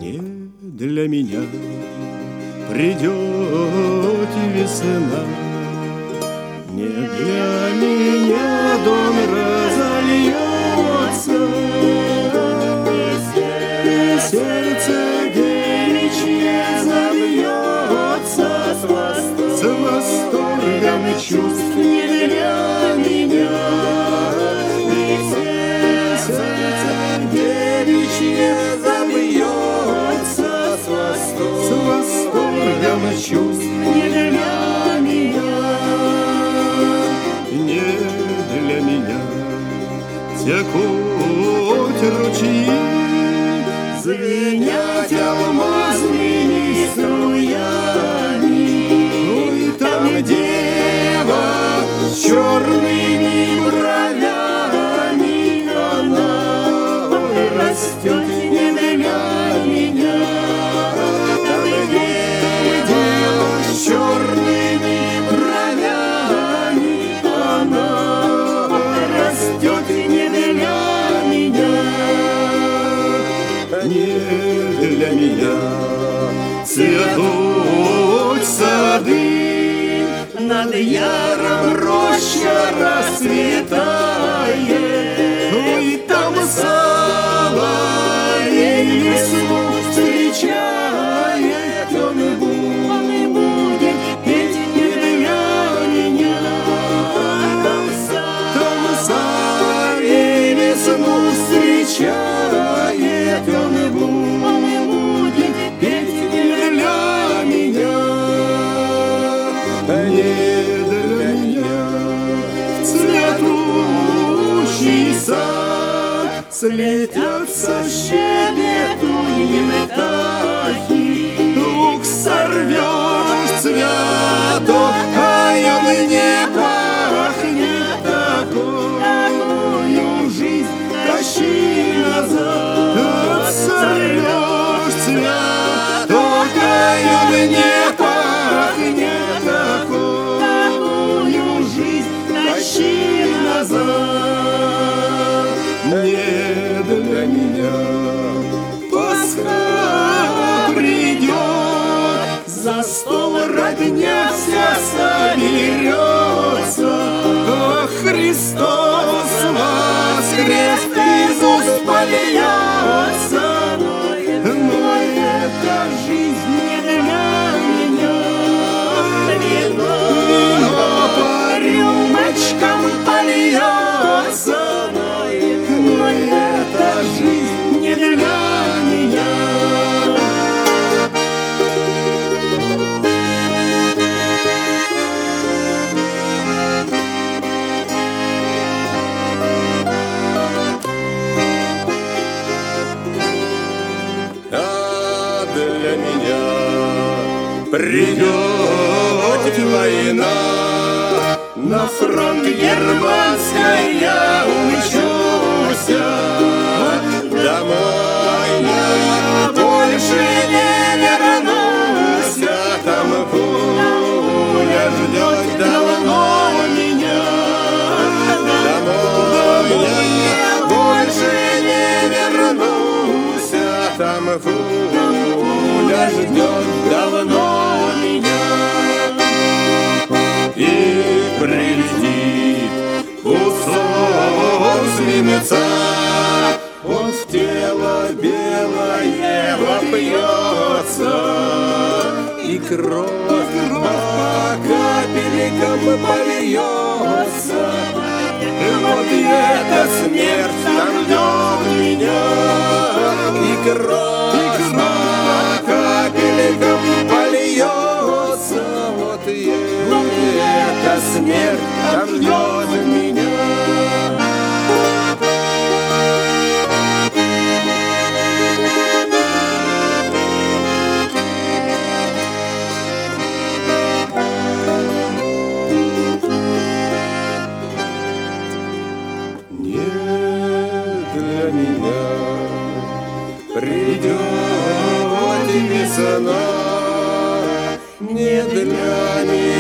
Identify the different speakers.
Speaker 1: Не для меня придет весна, не для меня дом разольется, и сердце девичье забьется с восторгом чувств не для меня. И сердце девичье забьется с восторгом чувств не для меня. Не для меня текут ручьи, звенят алмазными струями. Ой, там дева с черными бровями, она растет не для меня. Там дева с черными бровями, она растет не для меня. Не для меня цветут сады, над яром роща расцветает. Ой, там соловей весну встречает, он будет петь не для меня. Там соловей весну встречает, он будет петь не для меня. Не для меня цветущий сад слетятся щебетуем птахи. Вдруг сорвешь цветок, а он не пахнет такую жизнь. Тащи назад, сорвешь цветок, а он не пахнет такую жизнь. Тащи назад. Не для меня Пасха придет, за стол родня вся соберется. О, Христос воскрес, из уст польется. Но эта жизнь не для меня. Вино по рюмочкам польется. Но эта жизнь не для меня. А для меня придет война, на фронт германской я умчусь. Домой я больше не вернусь. Там пуля ждет давно меня. Домой я больше не вернусь. Там пуля ждет давно меня. И прилетит кусок свинца, он в тело белое вопьется, и кровь по капелькам польется. Вот эта смерть там ждет меня, и кровь по капелькам польется. Вот эта смерть там ждет меня. Для меня придет весна, не для меня.